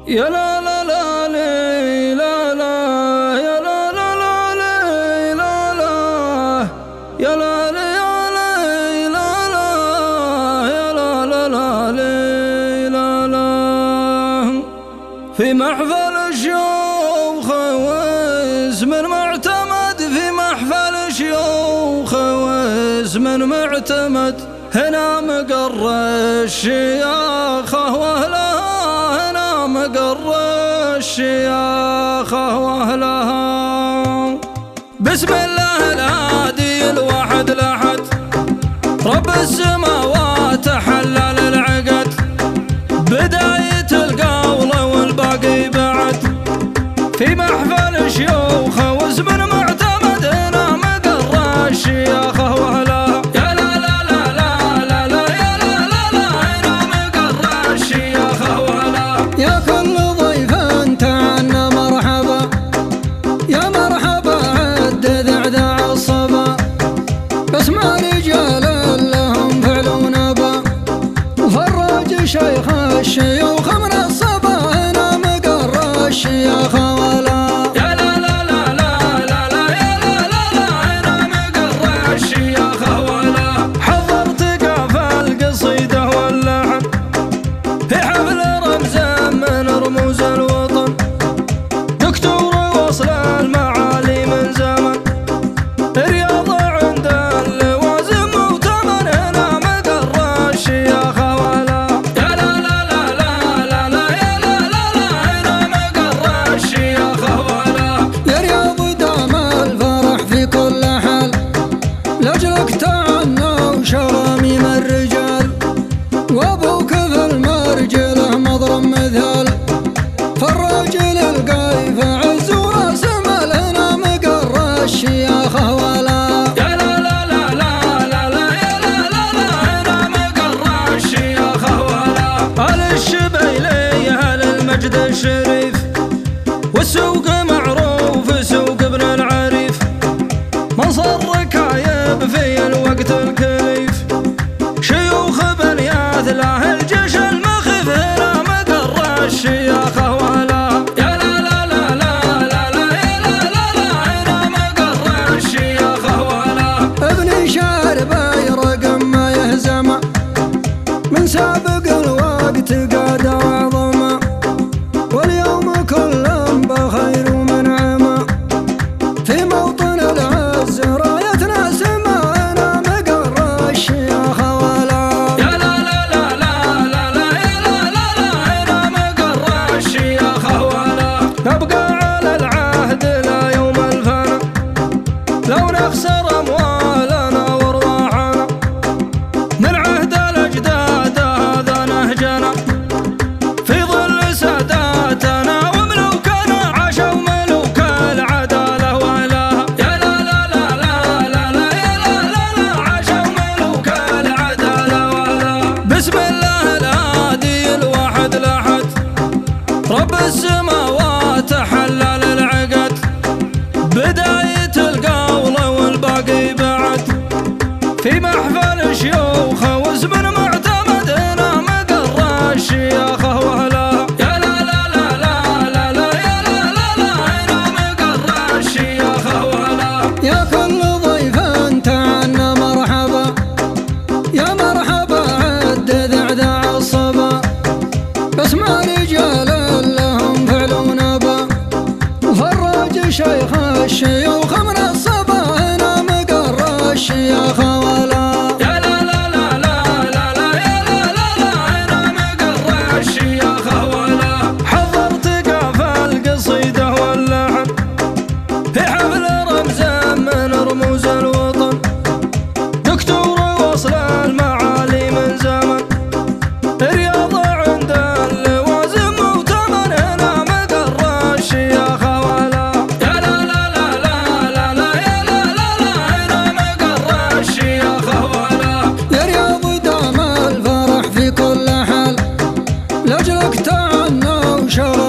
يا لا لا لا لي لا لا يا لا لا لا لي لا لا يا لا لي لا لا يا لا لا لا لي لا لا. في محفل الشيوخ واسم معتمد، في محفل الشيوخ واسم معتمد، هنا مقر الشياخة واهلها، هنا مقر الشياخة واهلها. بسم الله الهادي الواحد الأحد، رب السماوات حلل العقد، بداية القول والباقي بعد. في محفل الشيوخ واسم معتمد، هنا مقر الشياخة واهلها. شيخ الشيوخ من الصبا، هنا مقر الشياخة ولا يا لا لا لا لا لا لا يا لا لا لا هنا مقر الشياخة ولا. حضرت قافة القصيدة واللحن في حفل رمز من رموز الوطن، دكتور وصل المعالي من زمن، رياض عند اللوازم مؤتمن، هنا مقر الشياخة ولا. لأجلك تعنى وشراميم الرجال، وابوك ذا المرجله مضرب مثال، فالراجل القايف عز وراس مال، هنا مقر الشياخة ولا. يا لا لا لا لا لا لا يا لا لا لا هنا مقر الشياخة ولا. أهل الشبيلي أهل المجد الشريف، والسوق معروف سوق ابن العريف، منصر ركايب في الوقت الكليف، شيوخ بنياث له الجيش المخيف، هنا مقر الشياخة ولا. يا لا لا لا لا لا لا يا لا لا لا هنا مقر الشياخة ولا. ابن شارب يرقم ما يهزم، من سابق الوقت قاد وعظم، واليوم كل بخير ومنعم، في موطن العز رايتنا سما، هنا مقر الشياخة ولا. يا لا لا لا لا لا لا يا لا لا لا هنا مقر الشياخة ولا. نبقى على العهد لا يوم الفنا، لو نخسر أموالنا وارواحنا، من عهد الأجداد هذا نهجنا، في ظل ساداتنا وملوكنا، عاشوا ملوك العدالة وأهلها. يا لا لا لا لا لا لا يا لا لا لا عاشوا ملوك العدالة وأهلها. بسم الله الهادي الواحد الأحد، رب السماوات حلل العقد، بداية القول والباقي بعد. في محفل الشيوخ واسم معتمد، هنا مقر الشياخة واهلها. يا لا لا لا لا لا لا يا لا لا لا هنا مقر الشياخة واهلها. يا كل ضيف انت عنا مرحبا، يا مرحبا عد ذعذع الصبا، باسمع رجال لهم فعل ونبا، وفراج شيخ الشيوخ من الصبا، هنا مقر الشياخة ولا. يا لا لا لا لا لا لا يا لا لا لا هنا مقر الشياخة ولا. حضرت قافة القصيدة واللحن في حفل رمز من رموز الوطن، دكتور وصل المعالي من زمن، رياض عند اللوازم مؤتمن، هنا مقر الشياخة ولا. يا لا لا لا لا لا لا يا لا لا لا هنا مقر الشياخة ولا. يا رياض دام الفرح في كل حال، لأجلك تعنى وشرى